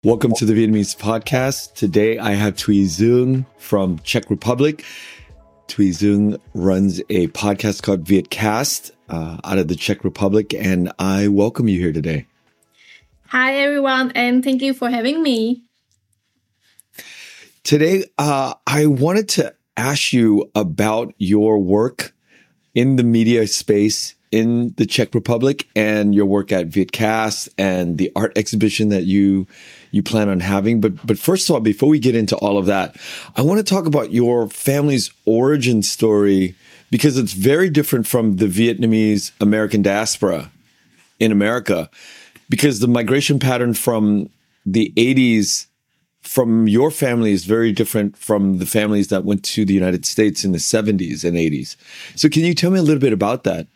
Welcome to the Vietnamese podcast. Today I have Thuy Dung from Czech Republic. Thuy Dung runs a podcast called Vietcast out of the Czech Republic, and I welcome you here today. Hi, everyone, and thank you for having me. Today, I wanted to ask you about your work in the media space in the Czech Republic and your work at Vietcast and the art exhibition that you plan on having. But first of all, before we get into all of that, I want to talk about your family's origin story because it's very different from the Vietnamese American diaspora in America, because the migration pattern from the 80s from your family is very different from the families that went to the United States in the 70s and 80s. So can you tell me a little bit about that?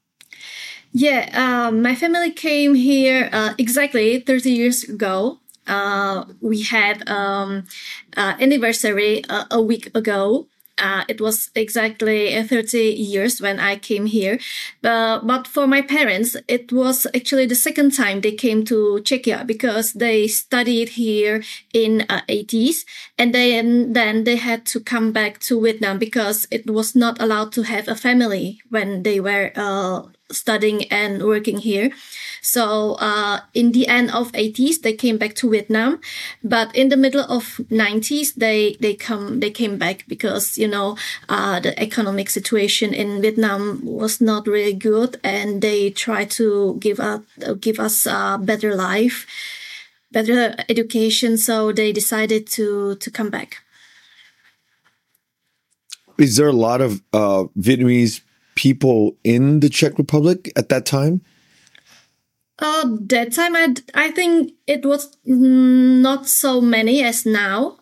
Yeah, my family came here exactly 30 years ago. We had anniversary a week ago. It was exactly 30 years when I came here. But for my parents, it was actually the second time they came to Czechia because they studied here in 80s. And then they had to come back to Vietnam because it was not allowed to have a family when they were studying and working here. So in the end of 80s, they came back to Vietnam. But in the middle of 90s, they came back because, the economic situation in Vietnam was not really good. And they tried to give us a better life, better education. So they decided to come back. Is there a lot of Vietnamese people in the Czech Republic at that time? That time, I think it was not so many as now.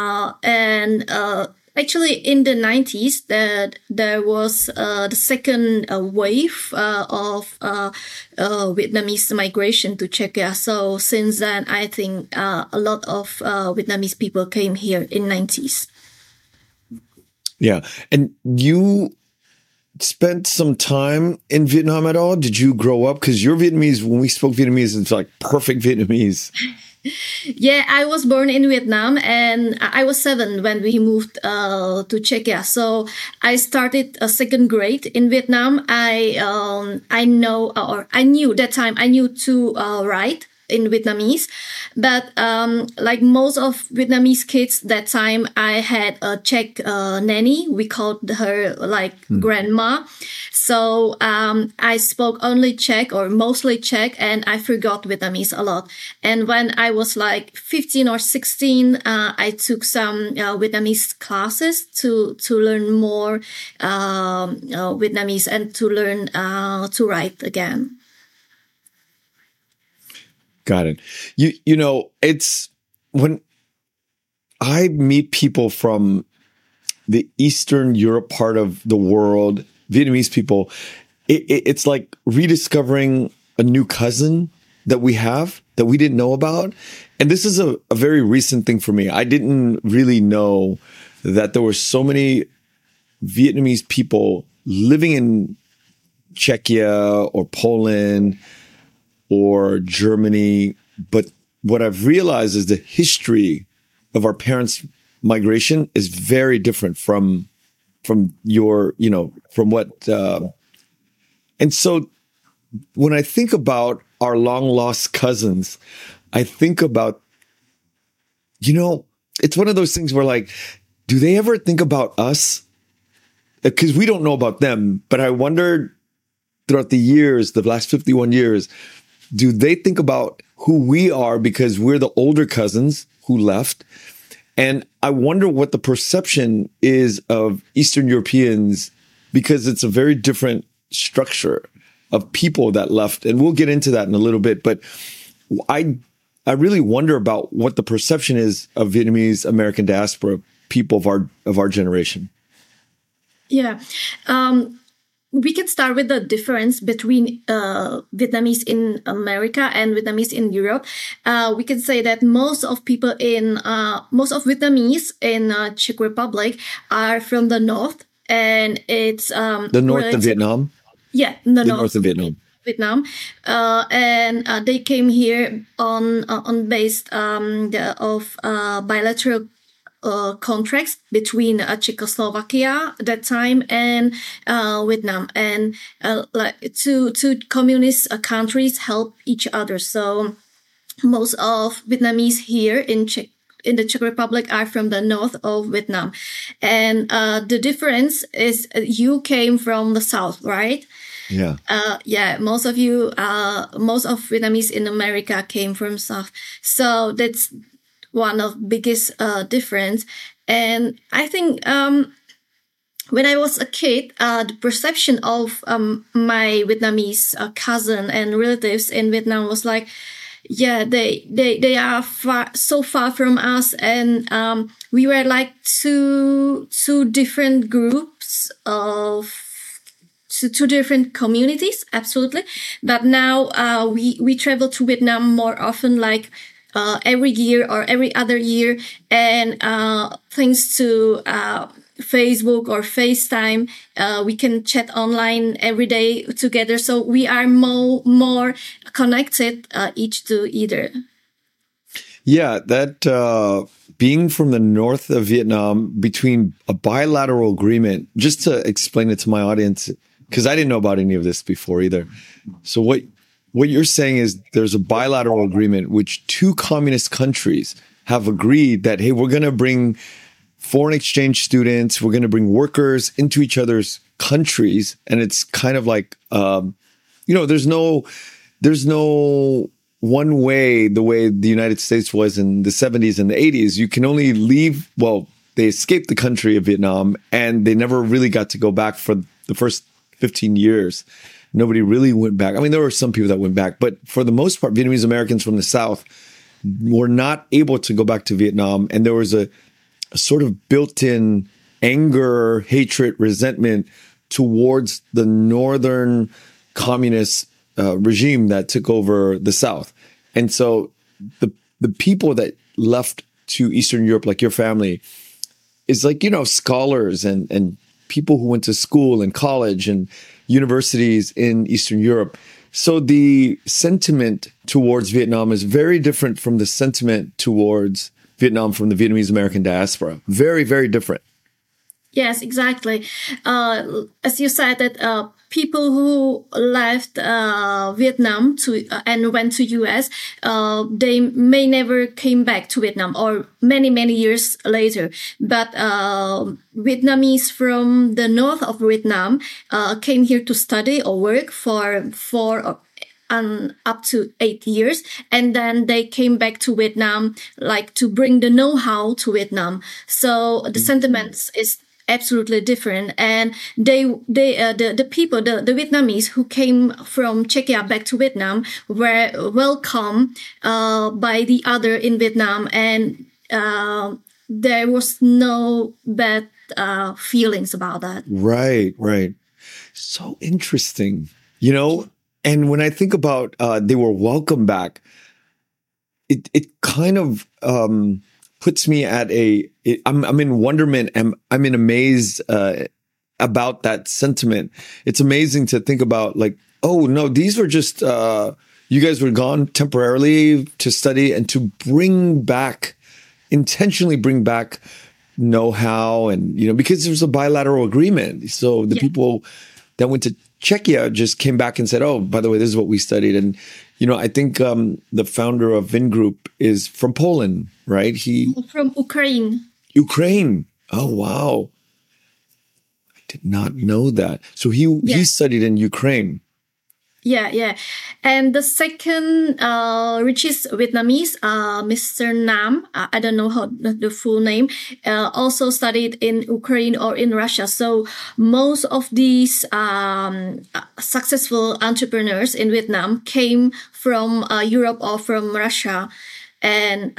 Actually, in the 90s, there was the second wave of Vietnamese migration to Czechia. So since then, I think a lot of Vietnamese people came here in 90s. Yeah. And you spent some time in Vietnam at all? Did you grow up? Because you're Vietnamese, when we spoke Vietnamese, it's like perfect Vietnamese. Yeah, I was born in Vietnam and I was 7 when we moved to Czechia. So I started a second grade in Vietnam. I knew that time I knew to write in Vietnamese, but like most of Vietnamese kids that time, I had a Czech nanny. We called her grandma. So I spoke only Czech or mostly Czech, and I forgot Vietnamese a lot. And when I was like 15 or 16, I took some Vietnamese classes to learn more Vietnamese and to learn to write again. Got it. It's when I meet people from the Eastern Europe part of the world, Vietnamese people, it's like rediscovering a new cousin that we have that we didn't know about. And this is a very recent thing for me. I didn't really know that there were so many Vietnamese people living in Czechia or Poland or Germany. But what I've realized is the history of our parents' migration is very different from your, from what, and so when I think about our long lost cousins, I think about, it's one of those things where like, do they ever think about us? Because we don't know about them, but I wondered throughout the years, the last 51 years, do they think about who we are because we're the older cousins who left? And I wonder what the perception is of Eastern Europeans, because it's a very different structure of people that left. And we'll get into that in a little bit. But I really wonder about what the perception is of Vietnamese American diaspora people of our generation. Yeah. We can start with the difference between Vietnamese in America and Vietnamese in Europe. We can say that most of Vietnamese in Czech Republic are from the north, and it's the north of Vietnam. Yeah, the north of Vietnam. Vietnam, and they came here on based of bilateral contracts between Czechoslovakia at that time and Vietnam, and like two communist countries help each other. So most of Vietnamese here in the Czech Republic are from the north of Vietnam, and the difference is you came from the south, right? Yeah. Yeah, most of Vietnamese in America came from South. So that's one of biggest difference. And I think when I was a kid, the perception of my Vietnamese cousin and relatives in Vietnam was like, yeah, they are so far from us, and we were like two different groups of two different communities, absolutely. But now we travel to Vietnam more often, like every year or every other year, and thanks to Facebook or FaceTime, we can chat online every day together. So we are more connected each to either. Yeah, that being from the north of Vietnam, between a bilateral agreement, just to explain it to my audience, because I didn't know about any of this before either. So what you're saying is there's a bilateral agreement which two communist countries have agreed that, hey, we're going to bring foreign exchange students, we're going to bring workers into each other's countries. And it's kind of like, there's no one way, the way the United States was in the 70s and the 80s. You can only leave, they escaped the country of Vietnam and they never really got to go back for the first 15 years. Nobody really went back. I mean, there were some people that went back, but for the most part, Vietnamese Americans from the South were not able to go back to Vietnam. And there was a sort of built-in anger, hatred, resentment towards the northern communist regime that took over the South. And so the people that left to Eastern Europe, like your family, is like, scholars and people who went to school and college and universities in Eastern Europe. So the sentiment towards Vietnam is very different from the sentiment towards Vietnam from the Vietnamese American diaspora. Very, very different. Yes, exactly. As you said, that people who left Vietnam and went to US, they may never came back to Vietnam, or many years later. But Vietnamese from the north of Vietnam came here to study or work for up to 8 years, and then they came back to Vietnam, like to bring the know-how to Vietnam. So the sentiments is absolutely different, and the people, the Vietnamese who came from Czechia back to Vietnam were welcomed by the other in Vietnam, and there was no bad feelings about that. Right. So interesting, And when I think about they were welcome back, it kind of puts me at I'm in wonderment and I'm in amaze about that sentiment. It's amazing to think about, like, oh no, these were just you guys were gone temporarily to study and to intentionally bring back know-how, and because there's a bilateral agreement. So the people that went to Czechia just came back and said, oh, by the way, this is what we studied. And, I think the founder of Vingroup is from Poland, right? From Ukraine. Ukraine. Oh, wow. I did not know that. So he studied in Ukraine. Yeah. And the second richest Vietnamese, Mr. Nam, I don't know how the full name, also studied in Ukraine or in Russia. So most of these successful entrepreneurs in Vietnam came from Europe or from Russia. And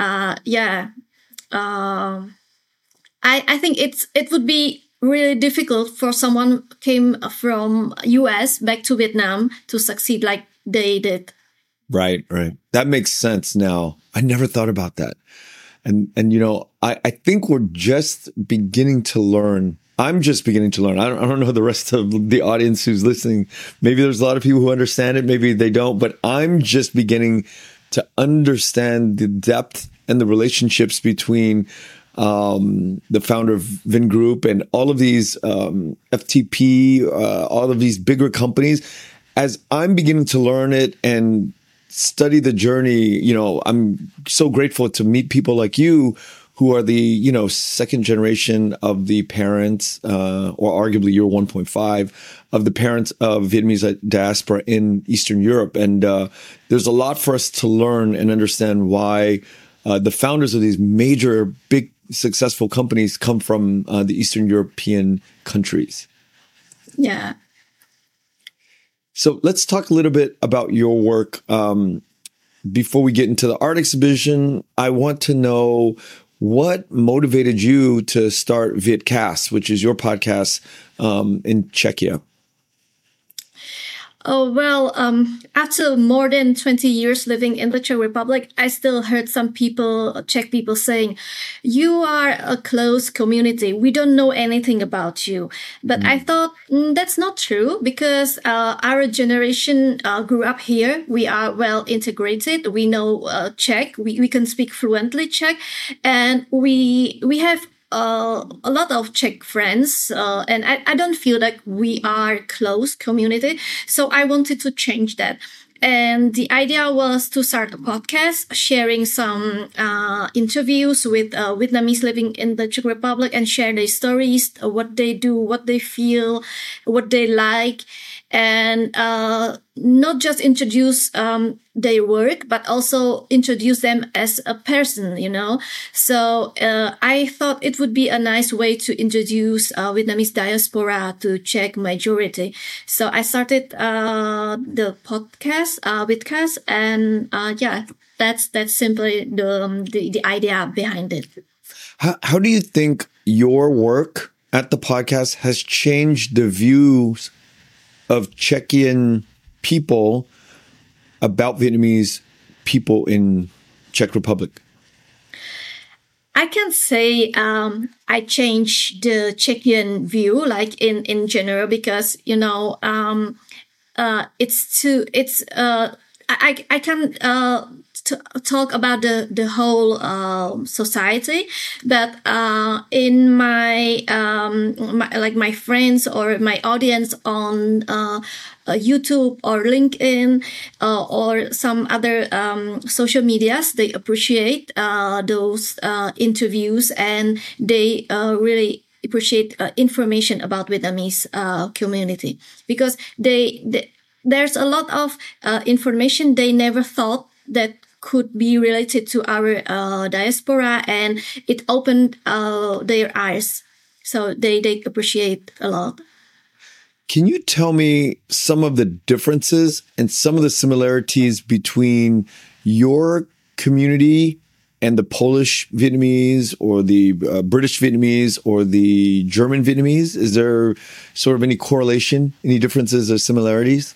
I think it would be really difficult for someone came from US back to Vietnam to succeed like they did. Right. That makes sense now. I never thought about that. And I think we're just beginning to learn I'm just beginning to learn. I don't know the rest of the audience who's listening. Maybe there's a lot of people who understand it. Maybe they don't. But I'm just beginning to understand the depth and the relationships between the founder of Vingroup and all of these FTP, all of these bigger companies. As I'm beginning to learn it and study the journey, I'm so grateful to meet people like you who are the, second generation of the parents, or arguably you're 1.5 of the parents of Vietnamese diaspora in Eastern Europe. And there's a lot for us to learn and understand why the founders of these major, big, successful companies come from the Eastern European countries. Yeah. So let's talk a little bit about your work. Before we get into the art exhibition, I want to know what motivated you to start Vietcast, which is your podcast in Czechia. Oh, well, after more than 20 years living in the Czech Republic, I still heard some people, Czech people saying, you are a close community. We don't know anything about you. But I thought that's not true because our generation grew up here. We are well integrated. We know Czech. We can speak fluently Czech. And we have a lot of Czech friends, and I don't feel like we are close community. So I wanted to change that. And the idea was to start a podcast, sharing some interviews with Vietnamese living in the Czech Republic and share their stories, what they do, what they feel, what they like. And not just introduce their work, but also introduce them as a person, So I thought it would be a nice way to introduce Vietnamese diaspora to Czech majority. So I started the podcast, Vidcast, and that's simply the idea behind it. How do you think your work at the podcast has changed the views of Czechian people about Vietnamese people in Czech Republic? I can say I changed the Czechian view, like in general, because I can talk about the whole society, but in my friends or my audience on YouTube or LinkedIn or some other social medias, they appreciate those interviews, and they really appreciate information about Vietnamese community, because there's a lot of information they never thought that could be related to our diaspora, and it opened their eyes. So they appreciate a lot. Can you tell me some of the differences and some of the similarities between your community and the Polish Vietnamese or the British Vietnamese or the German Vietnamese? Is there sort of any correlation, any differences or similarities?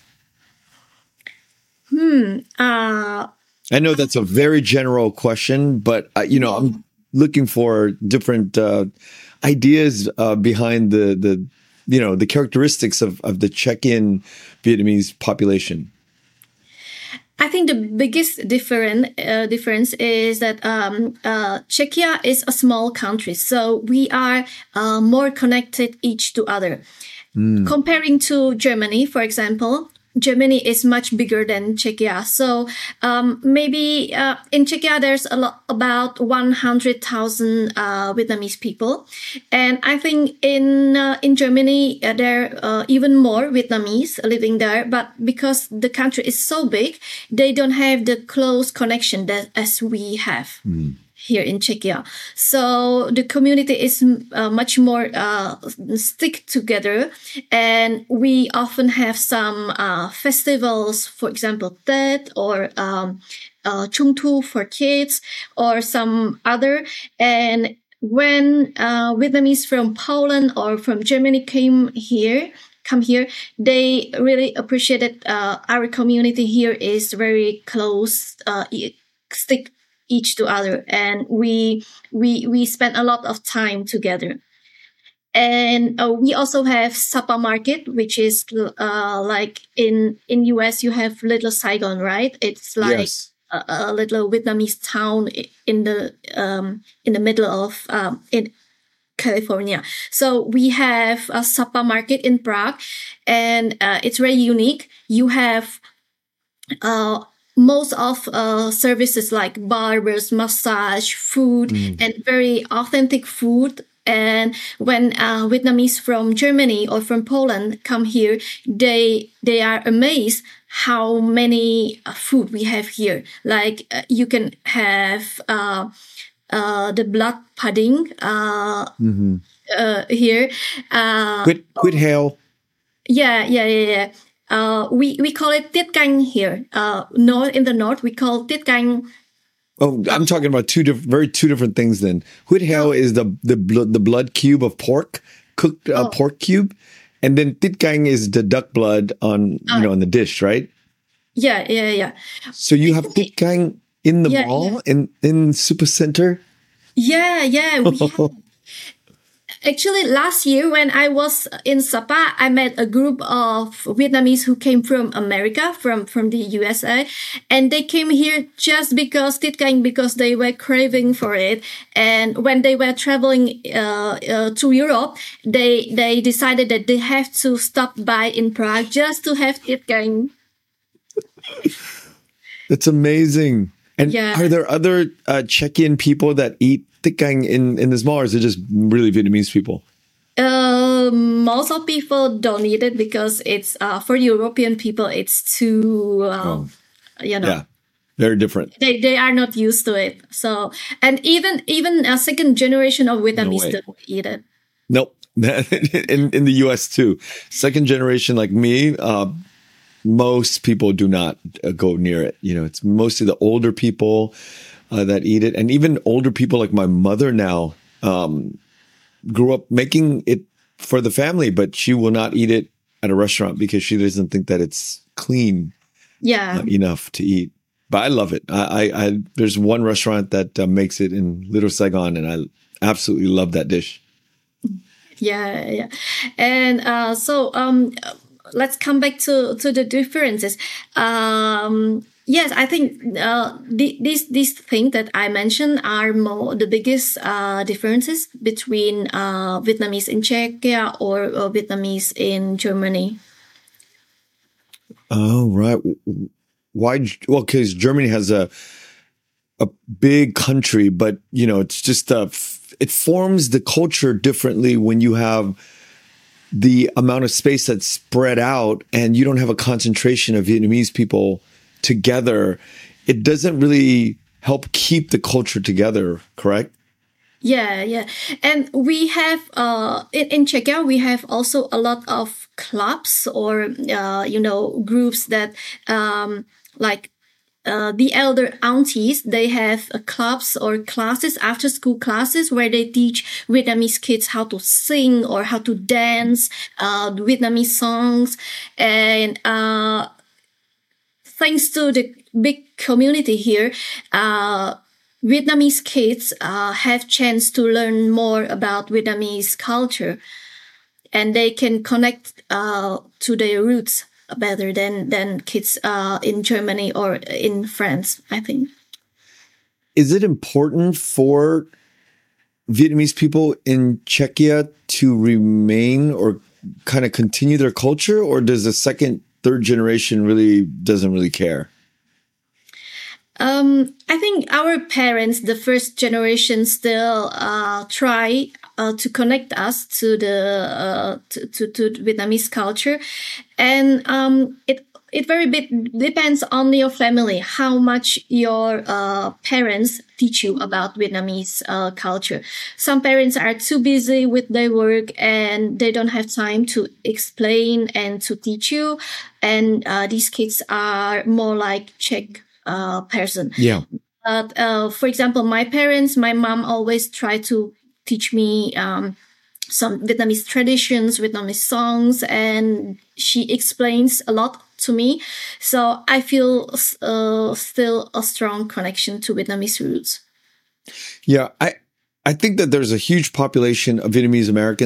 I know that's a very general question, but I'm looking for different ideas behind the characteristics of the Czechian Vietnamese population. I think the biggest difference is that Czechia is a small country, so we are more connected each to other. Comparing to Germany, for example, Germany is much bigger than Czechia. So maybe in Czechia there's about 100,000 Vietnamese people, and I think in Germany there are even more Vietnamese living there. But because the country is so big, they don't have the close connection that as we have. Here in Czechia. So the community is much more stick together, and we often have some festivals, for example, Tet or Trung Thu for kids or some other. And when Vietnamese from Poland or from Germany come here, they really appreciated our community here is very close, stick each to other, and we spend a lot of time together. And we also have Sapa Market, which is like in US you have Little Saigon, right? It's like Yes. a little Vietnamese town in the middle of in California. So we have a Sapa Market in Prague, and it's very unique. You have uh, most of services like barbers, massage, food, and very authentic food. And when Vietnamese from Germany or from Poland come here, they are amazed how many food we have here. Like you can have the blood pudding here. Quit hail. Yeah. We call it tiết canh here. North in the north we call tiết canh. Oh, I'm talking about two different things. Then huit heo is the blood cube of pork, cooked pork cube, and then tiết canh is the duck blood on on the dish, right? Yeah. So you have tiết canh in the mall in Super Center. Yeah. We have. Actually, last year when I was in Sapa, I met a group of Vietnamese who came from America, from the USA, and they came here just because tiết canh, because they were craving for it. And when they were traveling to Europe, they decided that they have to stop by in Prague just to have tiết canh. That's amazing. And are there other Czechian people that eat tiết canh in this mall, or is it just really Vietnamese people? Most of people don't eat it because it's for European people. It's too, very different. They are not used to it. So, and even a second generation of Vietnamese don't eat it. Nope. in the US too, second generation like me. Most people do not go near it. It's mostly the older people that eat it. And even older people like my mother now grew up making it for the family, but she will not eat it at a restaurant because she doesn't think that it's clean enough to eat. But I love it. I there's one restaurant that makes it in Little Saigon, and I absolutely love that dish. Yeah. And so let's come back to the differences. Yes, I think these things that I mentioned are more the biggest differences between Vietnamese in Czechia or Vietnamese in Germany. Oh, right. Why? Well, because Germany has a big country, but it's just it forms the culture differently when you have the amount of space that's spread out and you don't have a concentration of Vietnamese people together. It doesn't really help keep the culture together, correct? Yeah. And we have, in Czechia, we have also a lot of clubs or, groups that, the elder aunties, they have clubs or classes, after school classes, where they teach Vietnamese kids how to sing or how to dance Vietnamese songs. And thanks to the big community here, Vietnamese kids have chance to learn more about Vietnamese culture, and they can connect to their roots better than kids in Germany or in France, I think. Is it important for Vietnamese people in Czechia to remain or kind of continue their culture, or does the second, third generation doesn't really care? I think our parents, the first generation, still try to connect us to the to Vietnamese culture, and it very bit depends on your family how much your parents teach you about Vietnamese culture. Some parents are too busy with their work and they don't have time to explain and to teach you, and these kids are more like Czech person. Yeah. For example, my parents, my mom always tried to teach me some Vietnamese traditions, Vietnamese songs, and she explains a lot to me. So I feel still a strong connection to Vietnamese roots. Yeah, I think that there's a huge population of Vietnamese Americans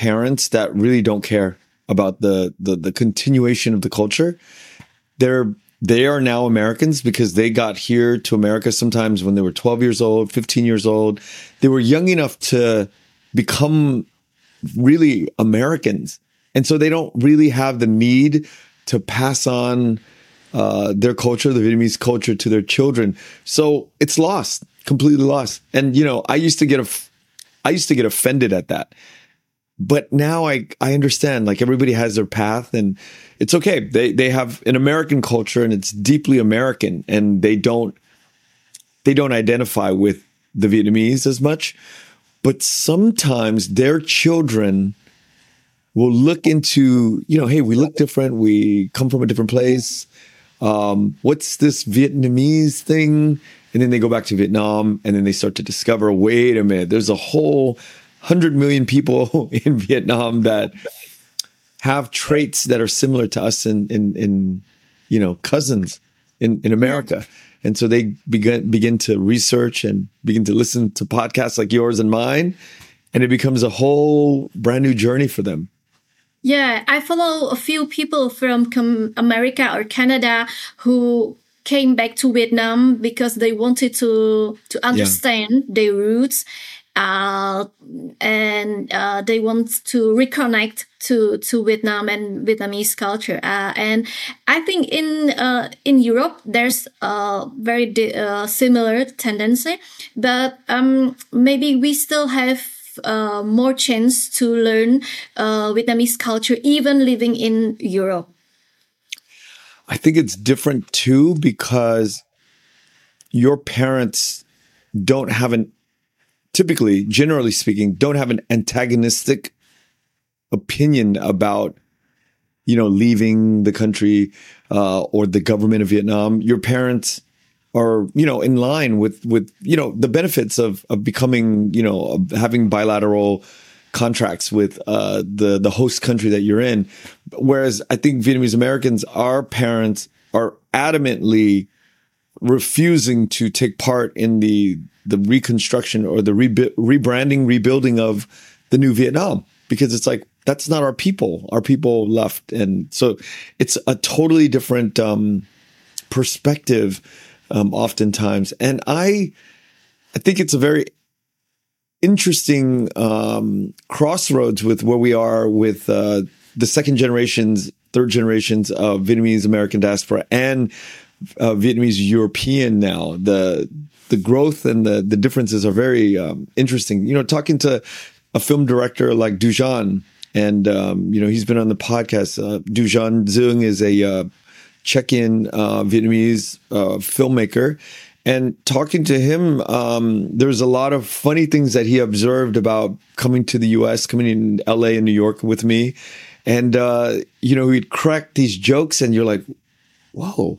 parents that really don't care about the continuation of the culture. They are now Americans because they got here to America sometimes when they were 12 years old, 15 years old. They were young enough to become really Americans. And so they don't really have the need to pass on their culture, the Vietnamese culture, to their children. So it's lost, completely lost. And, I used to get offended at that. But now I understand, like, everybody has their path and it's okay. They have an American culture and it's deeply American, and they don't identify with the Vietnamese as much. But sometimes their children will look into, hey, we look different. We come from a different place. What's this Vietnamese thing? And then they go back to Vietnam and then they start to discover, wait a minute, there's a whole 100 million people in Vietnam that have traits that are similar to us in cousins in America. And so they begin to research and begin to listen to podcasts like yours and mine. And it becomes a whole brand new journey for them. Yeah, I follow a few people from America or Canada who came back to Vietnam because they wanted to understand their roots. And they want to reconnect to Vietnam and Vietnamese culture. And I think in Europe there's a very similar tendency, but maybe we still have more chance to learn Vietnamese culture even living in Europe. I think it's different too because your parents don't have typically, generally speaking, don't have an antagonistic opinion about, leaving the country or the government of Vietnam. Your parents are, in line with the benefits of becoming, of having bilateral contracts with the host country that you're in. Whereas I think Vietnamese Americans, our parents are adamantly refusing to take part in the reconstruction or the rebranding, rebuilding of the new Vietnam, because it's like, that's not our people. Our people left. And so it's a totally different perspective oftentimes. And I think it's a very interesting crossroads with where we are with the second generations, third generations of Vietnamese American diaspora and Vietnamese European now. The growth and the differences are very interesting. Talking to a film director like Dujan, and he's been on the podcast. Dujan Dung is a Czech-in Vietnamese filmmaker, and talking to him, there's a lot of funny things that he observed about coming to the U.S., coming in L.A. and New York with me, and he'd crack these jokes, and you're like, whoa.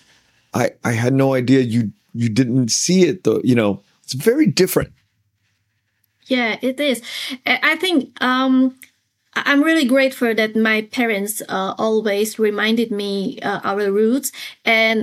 I had no idea you didn't see it though. It's very different. Yeah, it is. I think I'm really grateful that my parents always reminded me our roots. And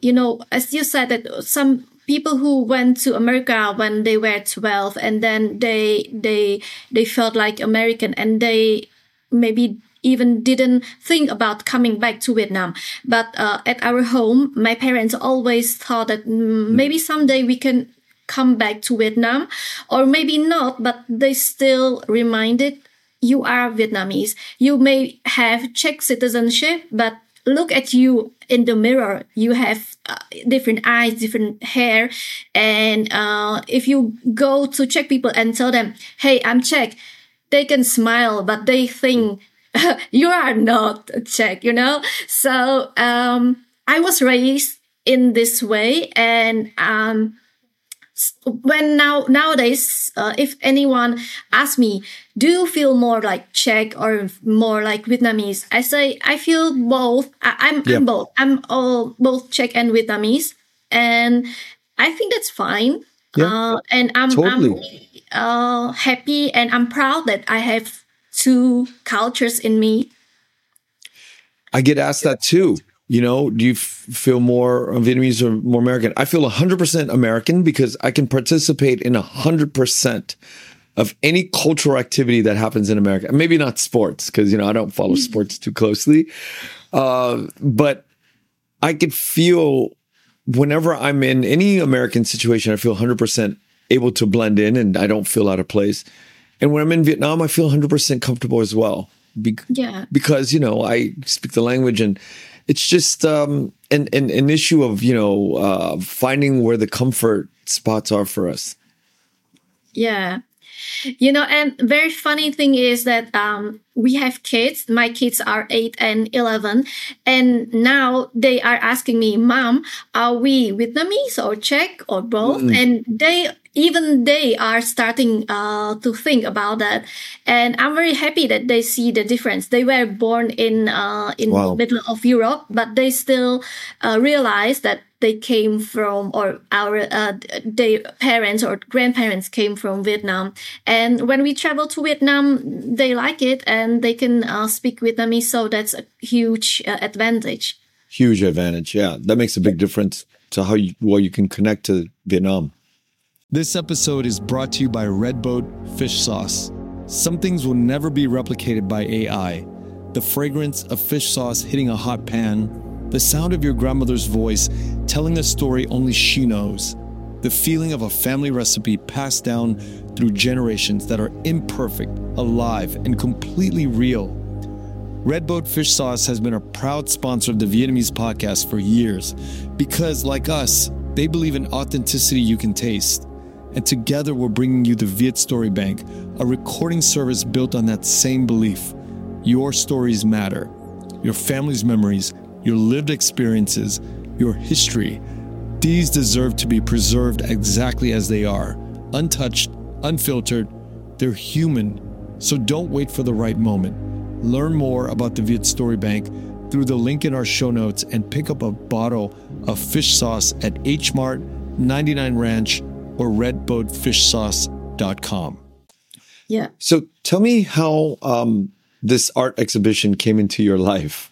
as you said, that some people who went to America when they were 12 and then they felt like American, and they maybe even didn't think about coming back to Vietnam. But at our home, my parents always thought that maybe someday we can come back to Vietnam, or maybe not, but they still reminded, you are Vietnamese. You may have Czech citizenship, but look at you in the mirror. You have different eyes, different hair. And if you go to Czech people and tell them, hey, I'm Czech, they can smile, but they think, you are not Czech, So I was raised in this way, and when nowadays, if anyone asks me, do you feel more like Czech or more like Vietnamese? I say I feel both. I'm both. I'm both Czech and Vietnamese, and I think that's fine. Yeah, and I'm totally. happy, and I'm proud that I have two cultures in me. I get asked that too. Do you feel more Vietnamese or more American? I feel 100% American because I can participate in 100% of any cultural activity that happens in America. Maybe not sports, because I don't follow sports too closely, but I could feel whenever I'm in any American situation, I feel 100% able to blend in, and I don't feel out of place. And when I'm in Vietnam, I feel 100% comfortable as well, because I speak the language, and it's just an issue of finding where the comfort spots are for us. Yeah. And very funny thing is that we have kids. My kids are 8 and 11. And now they are asking me, Mom, are we Vietnamese or Czech or both? And they are starting to think about that. And I'm very happy that they see the difference. They were born in the middle of Europe, but they still realize that they came from, or their parents or grandparents came from Vietnam. And when we travel to Vietnam, they like it and they can speak Vietnamese. So that's a huge advantage. Huge advantage. Yeah. That makes a big difference to how you can connect to Vietnam. This episode is brought to you by Redboat Fish Sauce. Some things will never be replicated by AI. The fragrance of fish sauce hitting a hot pan, the sound of your grandmother's voice telling a story only she knows, the feeling of a family recipe passed down through generations that are imperfect, alive, and completely real. Redboat Fish Sauce has been a proud sponsor of the Vietnamese podcast for years because, like us, they believe in authenticity you can taste. And together we're bringing you the Viet Story Bank, a recording service built on that same belief. Your stories matter. Your family's memories, your lived experiences, your history. These deserve to be preserved exactly as they are. Untouched, unfiltered. They're human. So don't wait for the right moment. Learn more about the Viet Story Bank through the link in our show notes and pick up a bottle of fish sauce at H Mart, 99 Ranch, or redboatfishsauce.com. Yeah. So tell me how this art exhibition came into your life.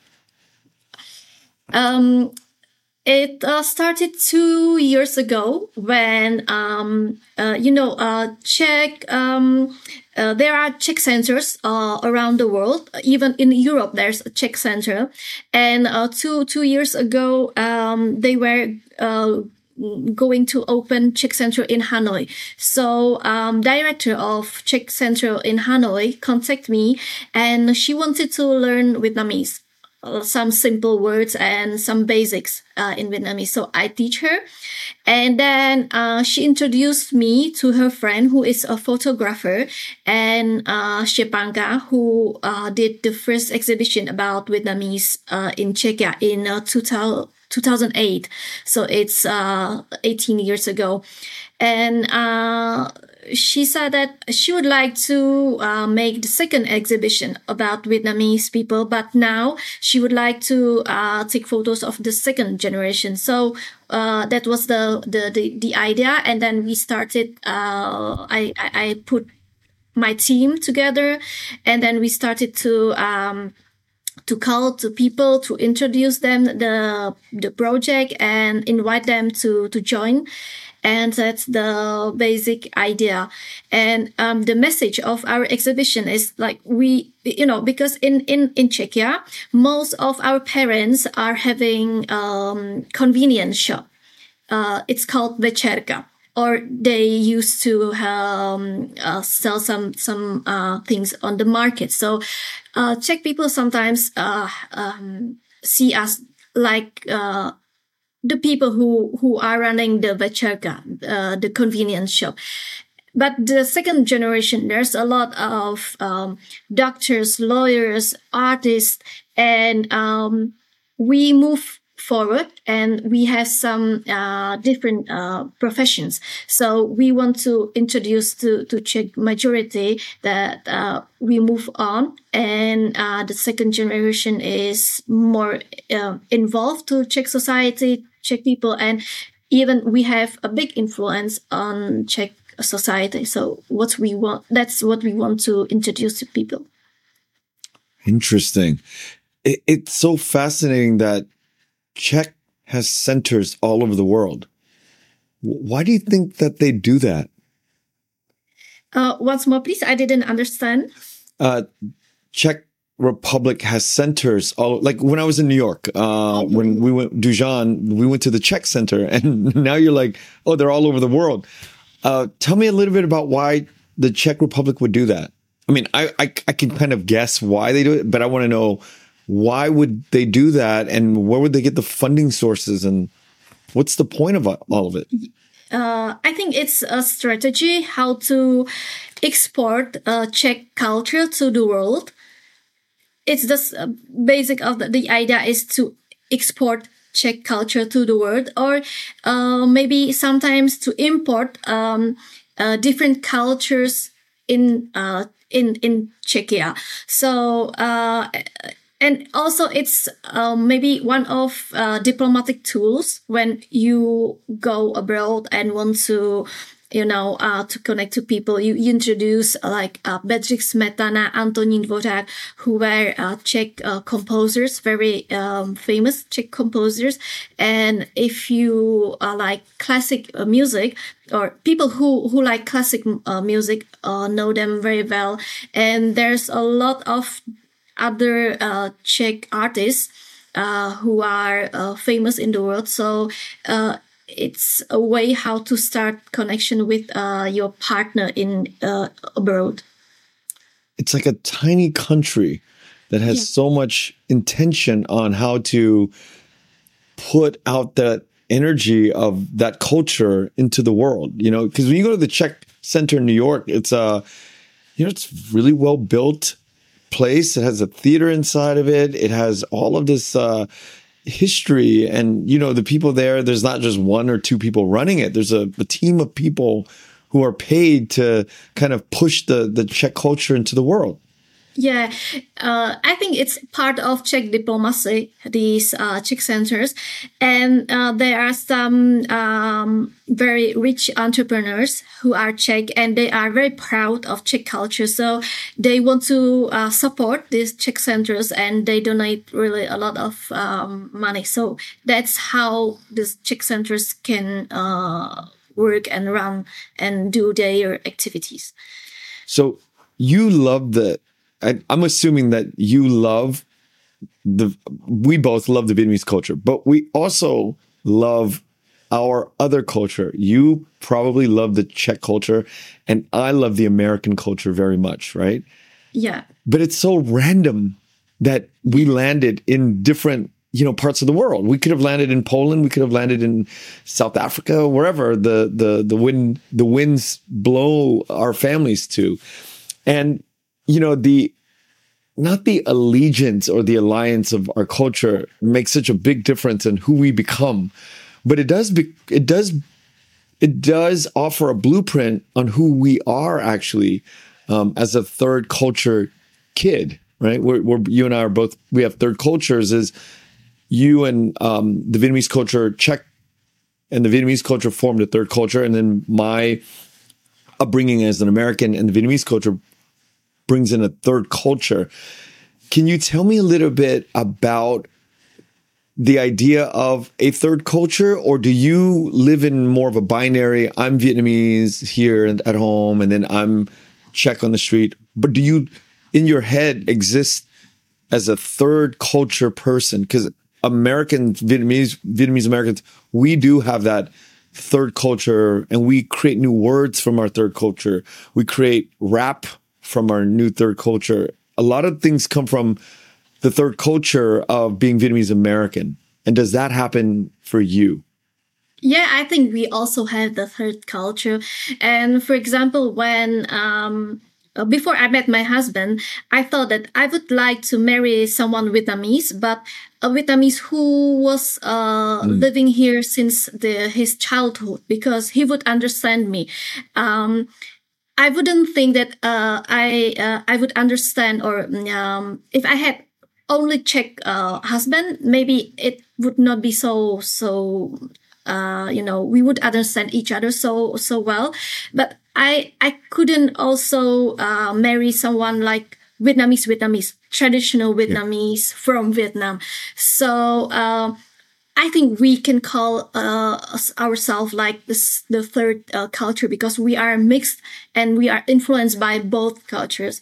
It started 2 years ago when, Czech, there are Czech centers around the world. Even in Europe, there's a Czech center. And 2 years ago, they were going to open Czech Center in Hanoi. So director of Czech Center in Hanoi contacted me, and she wanted to learn Vietnamese. Some simple words and some basics in Vietnamese. So I teach her. And then she introduced me to her friend who is a photographer, and Shepanga, who did the first exhibition about Vietnamese in Czechia in 2008. So it's 18 years ago. And she said that she would like to make the second exhibition about Vietnamese people, but now she would like to take photos of the second generation. So that was the idea, and then we started. I put my team together, and then we started to call to people, to introduce them the project and invite them to join. And that's the basic idea. And the message of our exhibition is like because in Czechia, most of our parents are having convenience shop. It's called večerka. Or they used to sell some things on the market. So Czech people sometimes see us like the people who are running the večerka, the convenience shop. But the second generation, there's a lot of doctors, lawyers, artists, and we move forward, and we have some different professions. So we want to introduce to Czech majority that we move on, and the second generation is more involved to Czech society, Czech people, and even we have a big influence on Czech society. So that's what we want to introduce to people. Interesting. It's so fascinating that Czech has centers all over the world. Why do you think that they do that? Once more, please. I didn't understand. Czech Republic has centers all, like when I was in New York, when we went Dujan, we went to the Czech Center, and now you're like, oh, they're all over the world. Tell me a little bit about why the Czech Republic would do that. I mean, I can kind of guess why they do it, but I want to know, why would they do that, and where would they get the funding sources, and what's the point of all of it? I think it's a strategy how to export Czech culture to the world. It's the basic of the idea is to export Czech culture to the world, or maybe sometimes to import different cultures in Czechia. So and also it's maybe one of diplomatic tools when you go abroad and want to, to connect to people. You introduce like Bedřich Smetana, Antonín Dvořák, who were Czech composers, very famous Czech composers. And if you like classic music, or people who like classic music know them very well. And there's a lot of other Czech artists who are famous in the world. So it's a way how to start connection with your partner in abroad. It's like a tiny country that has so much intention on how to put out that energy of that culture into the world, because when you go to the Czech Center in New York, it's it's really well built place. It has a theater inside of it. It has all of this history, and the people there's not just one or two people running it. There's a team of people who are paid to kind of push the Czech culture into the world. Yeah, I think it's part of Czech diplomacy, these Czech centers. And there are some very rich entrepreneurs who are Czech, and they are very proud of Czech culture. So they want to support these Czech centers, and they donate really a lot of money. So that's how these Czech centers can work and run and do their activities. So you love I'm assuming that you love we both love the Vietnamese culture, but we also love our other culture. You probably love the Czech culture, and I love the American culture very much, right? Yeah. But it's so random that we landed in different, parts of the world. We could have landed in Poland. We could have landed in South Africa, wherever the winds blow our families to. And not the allegiance or the alliance of our culture makes such a big difference in who we become, but it does offer a blueprint on who we are actually as a third culture kid, right? You and I are both, we have third cultures. Is you and the Vietnamese culture, Czech and the Vietnamese culture formed a third culture, and then my upbringing as an American and the Vietnamese culture brings in a third culture. Can you tell me a little bit about the idea of a third culture, or do you live in more of a binary? I'm Vietnamese here at home, and then I'm Czech on the street. But do you, in your head, exist as a third culture person? Because Vietnamese Americans, we do have that third culture, and we create new words from our third culture. We create rap from our new third culture. A lot of things come from the third culture of being Vietnamese American. And does that happen for you? Yeah, I think we also have the third culture. And for example, when before I met my husband, I thought that I would like to marry someone Vietnamese, but a Vietnamese who was living here since his childhood, because he would understand me. I wouldn't think that I would understand, or if I had only Czech husband, maybe it would not be so we would understand each other so well. But I couldn't also marry someone like Vietnamese, traditional Vietnamese from Vietnam. So I think we can call ourselves like this, the third culture, because we are mixed and we are influenced by both cultures.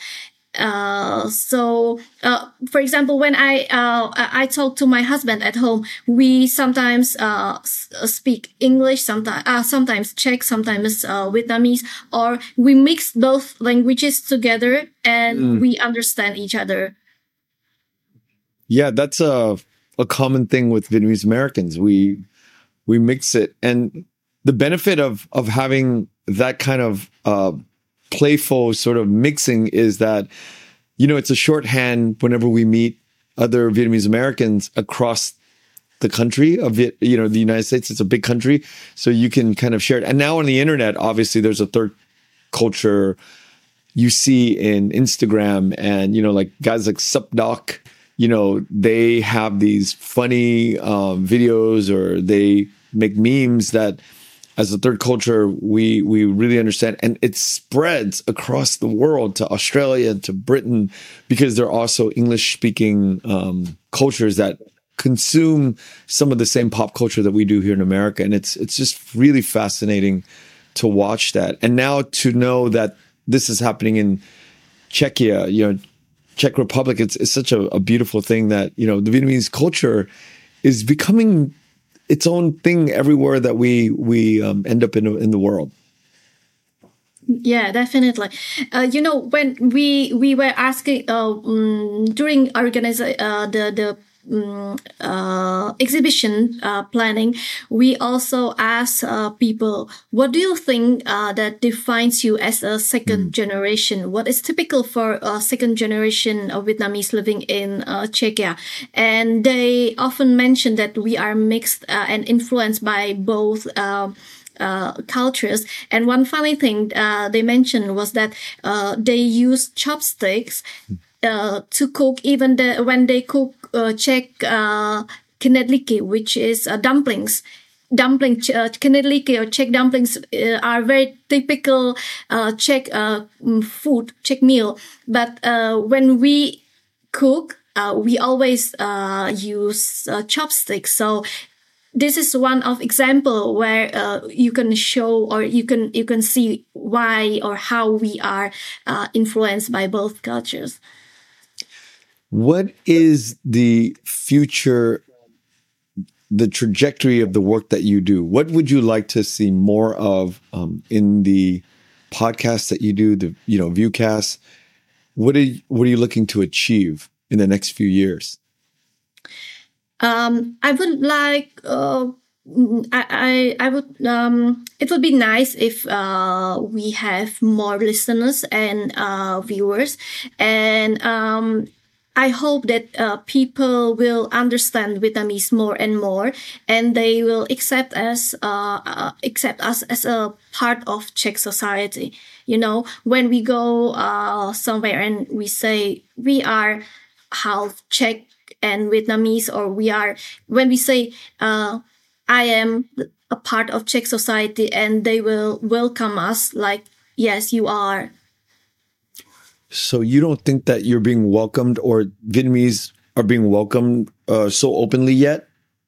For example, when I talk to my husband at home, we sometimes speak English, sometimes Czech, sometimes Vietnamese, or we mix both languages together and we understand each other. Yeah, that's a common thing with Vietnamese Americans. We mix it, and the benefit of having that kind of playful sort of mixing is that, you know, it's a shorthand whenever we meet other Vietnamese Americans across the country of the United States. It's a big country, so you can kind of share it. And now on the internet, obviously, there's a third culture you see in Instagram, and like guys like Sup Doc. They have these funny videos, or they make memes that, as a third culture, we really understand. And it spreads across the world to Australia, to Britain, because they're also English-speaking cultures that consume some of the same pop culture that we do here in America. And it's just really fascinating to watch that. And now to know that this is happening in Czechia, Czech Republic, it's such a beautiful thing that, the Vietnamese culture is becoming its own thing everywhere that we end up in the world. Yeah, definitely. When we were asking during the exhibition planning, we also asked people, what do you think that defines you as a second generation? What is typical for a second generation of Vietnamese living in Czechia? And they often mention that we are mixed and influenced by both cultures. And one funny thing they mentioned was that they use chopsticks to cook, even when they cook Czech knedlíky, which is dumplings. Knedlíky or Czech dumplings are very typical Czech food, Czech meal. But when we cook, we always use chopsticks. So this is one of example where you can show, or you can see why or how we are influenced by both cultures. What is the future, the trajectory of the work that you do? What would you like to see more of in the podcasts that you do, the viewcasts? What are you looking to achieve in the next few years? I would like. I would. It would be nice if we have more listeners and viewers, and I hope that people will understand Vietnamese more and more, and they will accept us as a part of Czech society. When we go somewhere and we say we are half Czech and Vietnamese, or when we say I am a part of Czech society, and they will welcome us like, yes, you are. So you don't think that you're being welcomed, or Vietnamese are being welcomed so openly yet?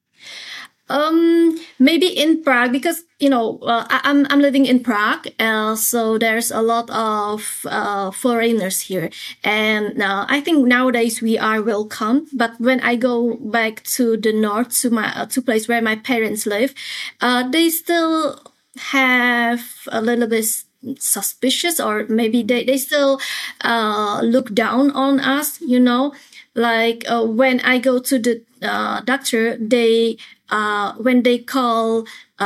Maybe in Prague, because I'm living in Prague, so there's a lot of foreigners here, and I think nowadays we are welcome. But when I go back to the north, to place where my parents live, they still have a little bit suspicious, or maybe they still look down on us. Like when I go to the doctor, they when they call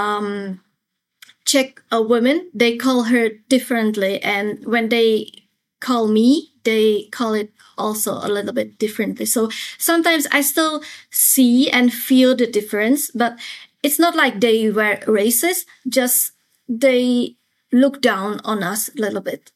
Czech a woman, they call her differently, and when they call me, they call it also a little bit differently. So sometimes I still see and feel the difference, but it's not like they were racist, just they look down on us a little bit.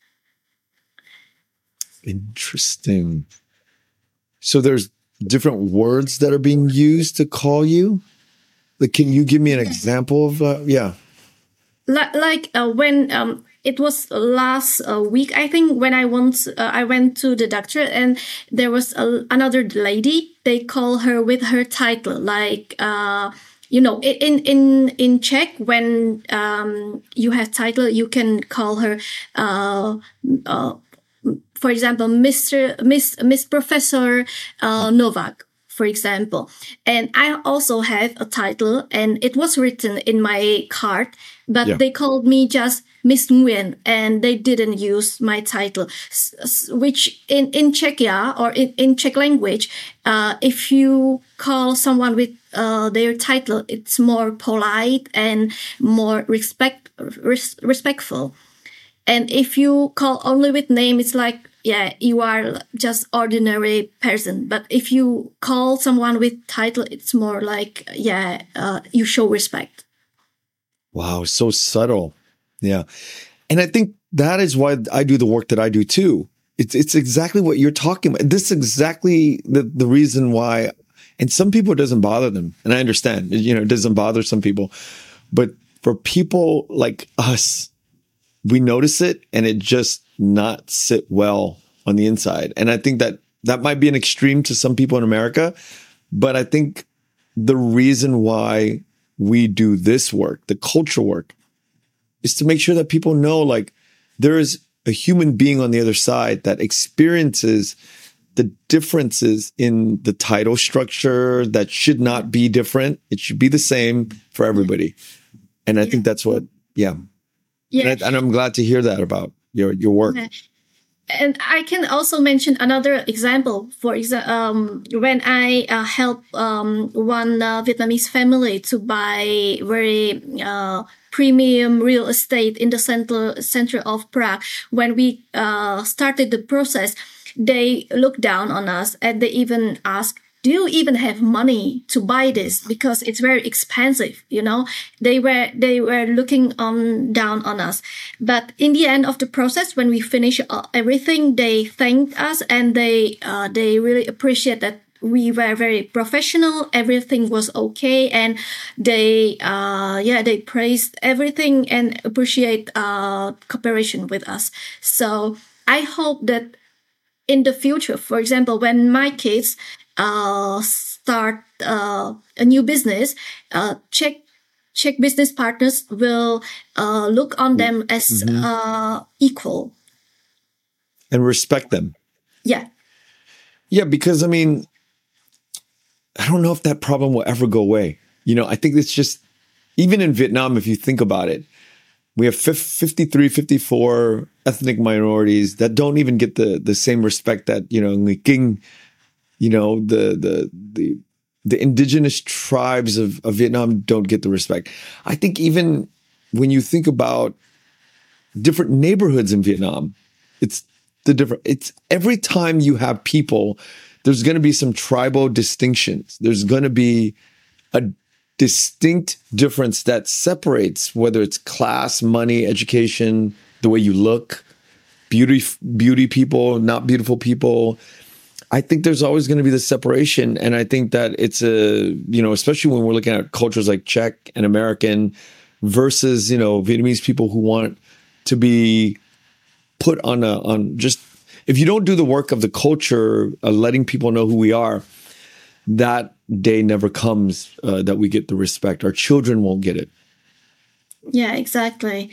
Interesting. So there's different words that are being used to call you? Like, can you give me an example of yeah. Like when it was last week, I think, when I went to the doctor, and there was another lady. They call her with her title, like in Czech, when you have title, you can call her, for example, Miss Professor Novak, for example. And I also have a title, and it was written in my card, but they called me just Miss Nguyen, and they didn't use my title, which in Czechia, or in Czech language, if you call someone with their title, it's more polite and more respectful. And if you call only with name, it's like, yeah, you are just ordinary person. But if you call someone with title, it's more like, yeah, you show respect. Wow, so subtle. Yeah. And I think that is why I do the work that I do too. It's exactly what you're talking about. This is exactly the reason why. And some people, it doesn't bother them. And I understand, it doesn't bother some people. But for people like us, we notice it and it just not sit well on the inside. And I think that might be an extreme to some people in America. But I think the reason why we do this work, the culture work, is to make sure that people know, like, there is a human being on the other side that experiences the differences in the title structure that should not be different. It should be the same for everybody. And I think that's what, And I'm glad to hear that about your work. And I can also mention another example. For example, when I help one Vietnamese family to buy very premium real estate in the center of Prague, when we started the process, they looked down on us and they even asked, do you even have money to buy this? Because it's very expensive, They were looking down on us. But in the end of the process, when we finished everything, they thanked us and they really appreciate that we were very professional. Everything was okay, and they praised everything and appreciate cooperation with us. So I hope that in the future, for example, when my kids start a new business, Czech business partners will look on them as equal. And respect them. Yeah. Yeah, because, I mean, I don't know if that problem will ever go away. I think it's just, even in Vietnam, if you think about it, we have 53, 54 ethnic minorities that don't even get the same respect that, Người Kinh, the indigenous tribes of Vietnam don't get the respect. I think even when you think about different neighborhoods in Vietnam, it's every time you have people, there's going to be some tribal distinctions. There's going to be a distinct difference that separates whether it's class, money, education, the way you look, beauty people, not beautiful people. I think there's always going to be the separation. And I think that it's especially when we're looking at cultures like Czech and American versus, Vietnamese people who want to be put on just, if you don't do the work of the culture, letting people know who we are, that day never comes that we get the respect. Our children won't get it. Yeah, exactly.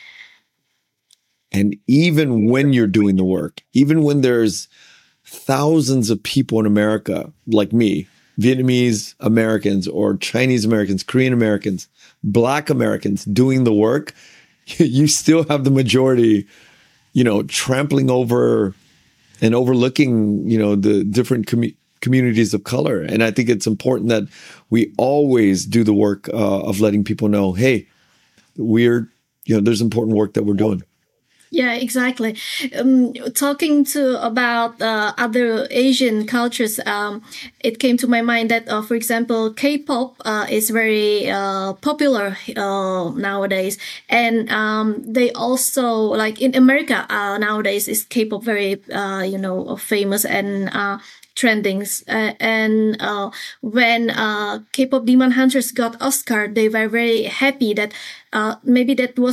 And even when you're doing the work, even when there's thousands of people in America like me, Vietnamese Americans or Chinese Americans, Korean Americans, Black Americans doing the work, you still have the majority, trampling over and overlooking, the different communities of color. And I think it's important that we always do the work of letting people know, hey, there's important work that we're doing. Yeah, exactly. Talking about other Asian cultures, it came to my mind that, for example, K-pop is very popular nowadays, and they also, like in America nowadays, is K-pop very famous and trendings. And when K-pop Demon Hunters got Oscar, they were very happy that maybe that was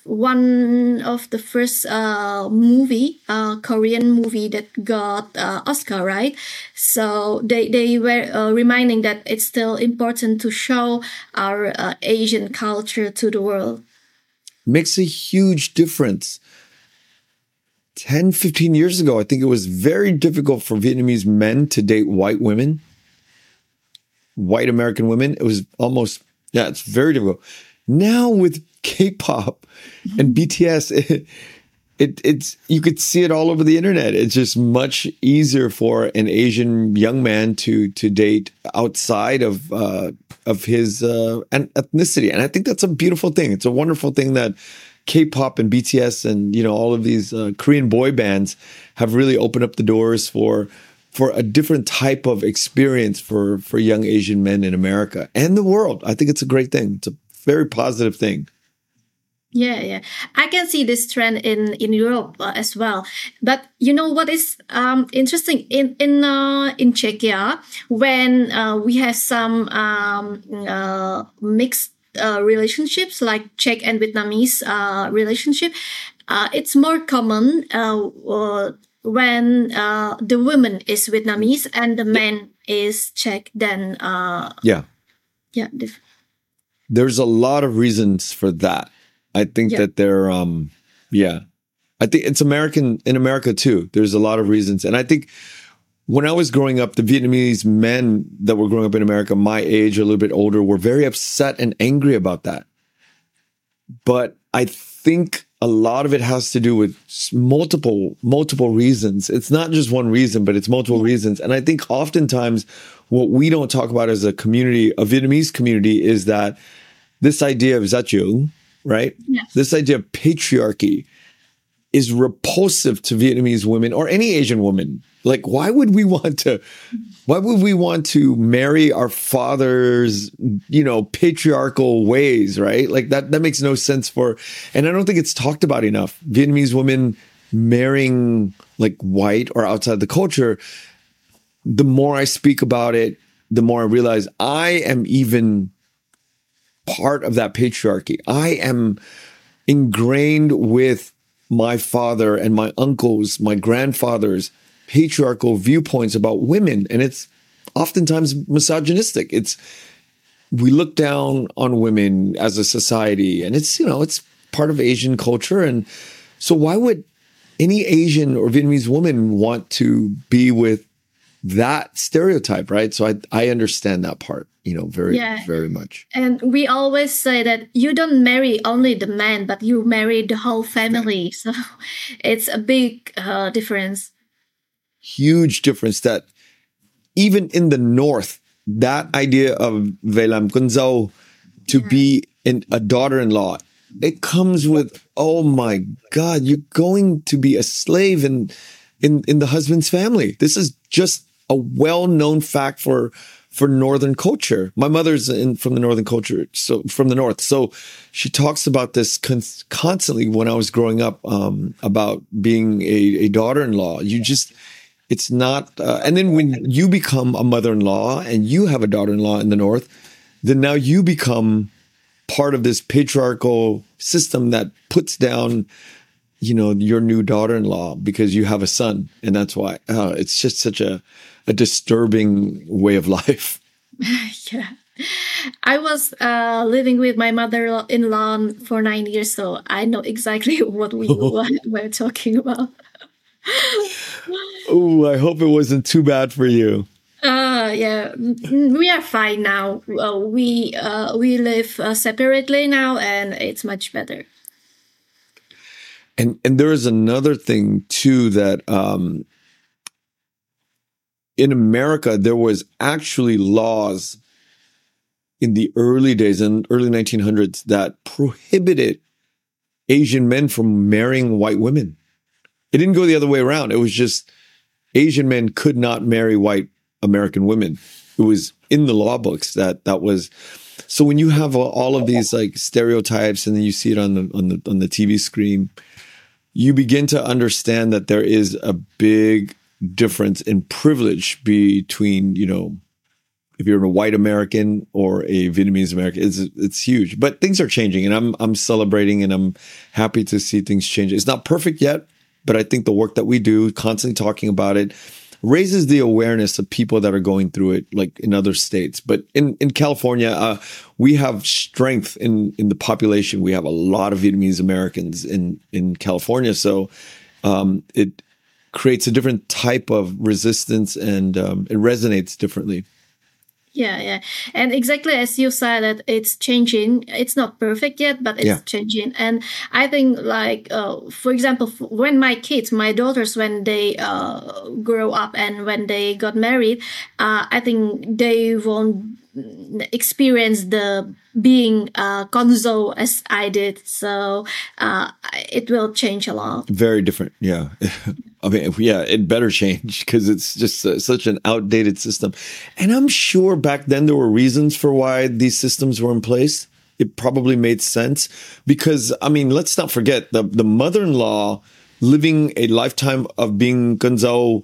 one of the first movie, Korean movie that got Oscar, right? So they were reminding that it's still important to show our Asian culture to the world. Makes a huge difference. 10, 15 years ago, I think it was very difficult for Vietnamese men to date white women, white American women. It was almost, it's very difficult. Now with K-pop and BTS, it's you could see it all over the internet. It's just much easier for an Asian young man to date outside of his ethnicity, and I think that's a beautiful thing. It's a wonderful thing that K-pop and BTS and all of these Korean boy bands have really opened up the doors for a different type of experience for young Asian men in America and the world. I think it's a great thing. It's a very positive thing. Yeah. I can see this trend in Europe as well. But you know what is interesting in Czechia, when we have some mixed relationships like Czech and Vietnamese relationship, it's more common when the woman is Vietnamese and the man is Czech. Then there's a lot of reasons for that. I think that they're, I think it's American in America too. There's a lot of reasons. And I think when I was growing up, the Vietnamese men that were growing up in America, my age, or a little bit older, were very upset and angry about that. But I think a lot of it has to do with multiple reasons. It's not just one reason, but it's multiple reasons. And I think oftentimes what we don't talk about as a community, a Vietnamese community, is that this idea of Zachung, right? Yes. This idea of patriarchy is repulsive to Vietnamese women or any Asian woman. Like, why would we want to marry our father's, patriarchal ways, right? Like that makes no sense and I don't think it's talked about enough. Vietnamese women marrying like white or outside the culture. The more I speak about it, the more I realize I am even part of that patriarchy. I am ingrained with my father and my uncles, my grandfathers' patriarchal viewpoints about women. And it's oftentimes misogynistic. We look down on women as a society, and it's part of Asian culture. And so why would any Asian or Vietnamese woman want to be with that stereotype, right? So I understand that part, very much. And we always say that you don't marry only the man, but you marry the whole family. So it's a big difference. Huge difference that even in the North, that idea of về làm con dâu, to be a daughter-in-law, it comes with, oh my God, you're going to be a slave in the husband's family. This is just a well-known fact for Northern culture. My mother's from the Northern culture, so from the North. So she talks about this constantly when I was growing up, about being a daughter-in-law. It's not, and then when you become a mother-in-law and you have a daughter-in-law in the North, then now you become part of this patriarchal system that puts down your new daughter-in-law because you have a son. And that's why it's just such a disturbing way of life. Yeah. I was living with my mother-in-law for 9 years, so I know exactly what we were talking about. Oh, I hope it wasn't too bad for you. Yeah, we are fine now. We live separately now, and it's much better. And there is another thing too that in America there was actually laws in the early days, in early 1900s, that prohibited Asian men from marrying white women. It didn't go the other way around. It was just Asian men could not marry white American women. It was in the law books that was. So when you have all of these like stereotypes, and then you see it on the TV screen, you begin to understand that there is a big difference in privilege between if you're a white American or a Vietnamese American, it's huge. But things are changing, and I'm celebrating, and I'm happy to see things change. It's not perfect yet, but I think the work that we do, constantly talking about it, raises the awareness of people that are going through it, like in other states. But in California, we have strength in the population. We have a lot of Vietnamese Americans in California, so it creates a different type of resistance, and it resonates differently. Yeah. And exactly as you said, that it's changing. It's not perfect yet, but it's changing. And I think, like, for example, when my daughters, when they grow up and when they got married, I think they won't experience the being Gonzo as I did. So it will change a lot. Very different. Yeah. I mean, yeah, it better change because it's just such an outdated system. And I'm sure back then there were reasons for why these systems were in place. It probably made sense because, I mean, let's not forget the mother-in-law living a lifetime of being Gonzo.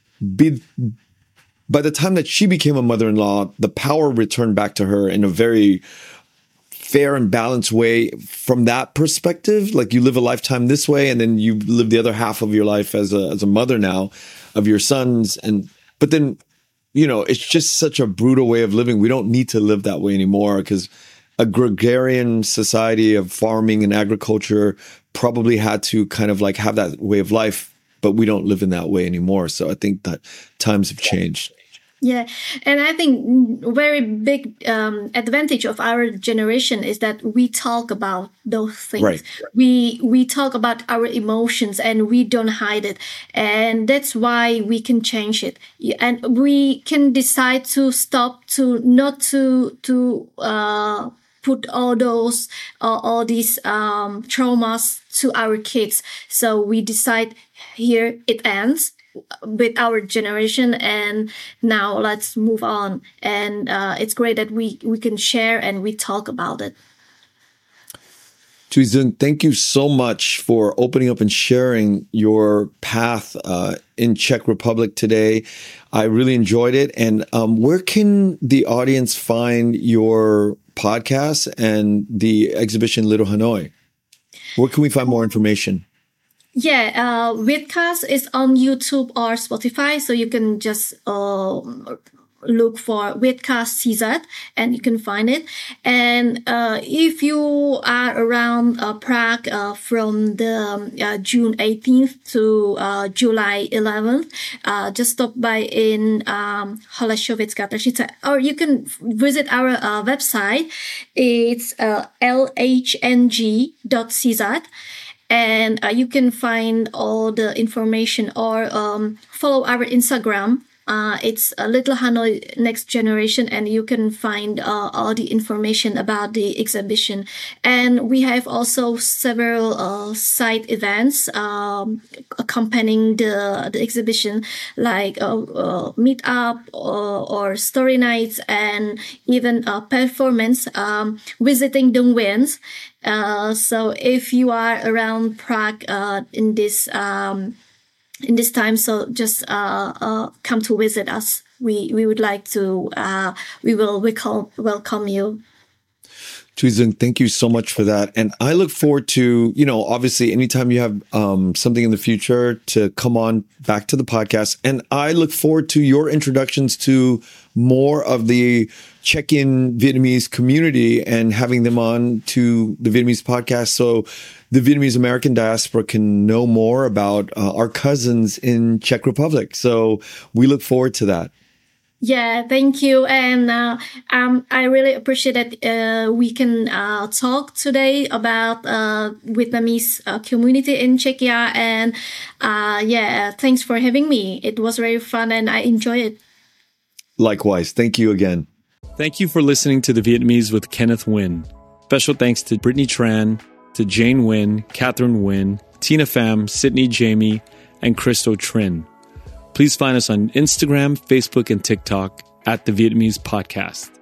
By the time that she became a mother-in-law, the power returned back to her in a very fair and balanced way from that perspective. Like, you live a lifetime this way, and then you live the other half of your life as a mother now of your sons. But then, you know, it's just such a brutal way of living. We don't need to live that way anymore because a gregarian society of farming and agriculture probably had to kind of like have that way of life, but we don't live in that way anymore. So I think that times have changed. Yeah, and I think very big advantage of our generation is that we talk about those things. Right. We talk about our emotions and we don't hide it, and that's why we can change it. And we can decide to stop, to not to put all these traumas to our kids. So we decide here it ends with our generation, and now let's move on. And it's great that we can share and we talk about it. Thuy Duong, thank you so much for opening up and sharing your path in Czech Republic today. I really enjoyed it. And where can the audience find your podcast and the exhibition Little Hanoi? Where can we find more information? Yeah, Vidcast is on YouTube or Spotify, so you can just look for Vidcast CZ and you can find it. And if you are around Prague from the June 18th to July 11th, just stop by in Holešovická Tržice, or you can visit our website. It's lhng.cz. And you can find all the information, or follow our Instagram. It's Little Hanoi Next Generation, and you can find all the information about the exhibition. And we have also several side events accompanying the exhibition, like meetup or story nights, and even a performance visiting Đông Nguyen. So if you are around Prague in this time, so just come to visit us. We would like to. We will welcome you. Thuy Duong, thank you so much for that. And I look forward to, obviously anytime you have something in the future to come on back to the podcast. And I look forward to your introductions to more of the Czech-in Vietnamese community and having them on to the Vietnamese podcast so the Vietnamese American diaspora can know more about our cousins in Czech Republic. So we look forward to that. Yeah, thank you. And I really appreciate that we can talk today about Vietnamese community in Czechia. And thanks for having me. It was very fun and I enjoyed it. Likewise. Thank you again. Thank you for listening to The Vietnamese with Kenneth Nguyen. Special thanks to Brittany Tran, to Jane Nguyen, Catherine Nguyen, Tina Pham, Sydney Jamie, and Christo Trin. Please find us on Instagram, Facebook, and TikTok at The Vietnamese Podcast.